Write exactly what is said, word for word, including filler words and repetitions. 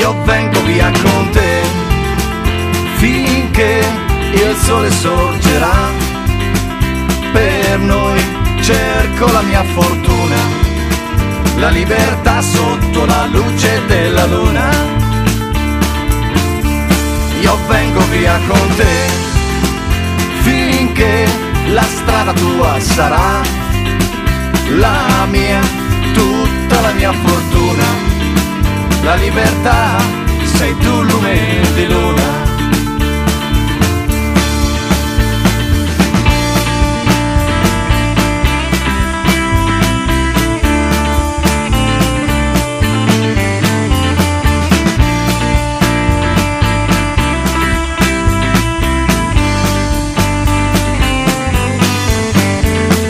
io vengo via con te finché il sole sorgerà. Per noi cerco la mia fortuna, la libertà sotto la luce della luna. Io vengo via con te finché la strada tua sarà la mia, tutta la mia fortuna. La libertà sei tu, lume di luna.